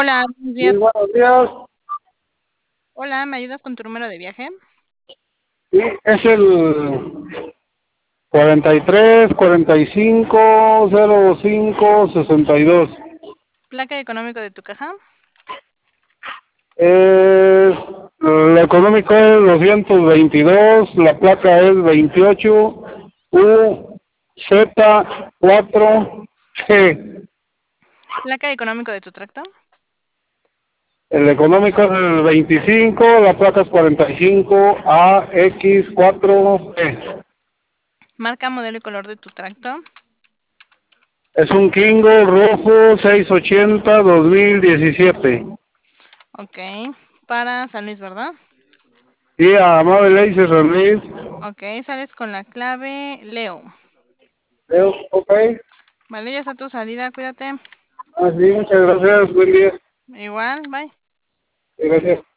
Hola, buenos Sí, días. buenos días. Hola, ¿me ayudas con tu número de viaje? Sí, es el 43 45 05 62. Placa económico de tu caja. Es, el económico es 222, la placa es 28 UZ4G. Placa económico de tu tracto. El económico es el 25, la placa es 45 AX4G. Marca, modelo y color de tu tracto. Es un Kingo rojo 680 2017. Ok. Para San Luis, ¿verdad? Sí, a Amable Leiser Ramírez. Ok, sales con la clave Leo. Ok. Vale, ya está tu salida, cuídate. Así, muchas gracias. Buen día. Igual, bye. Gracias.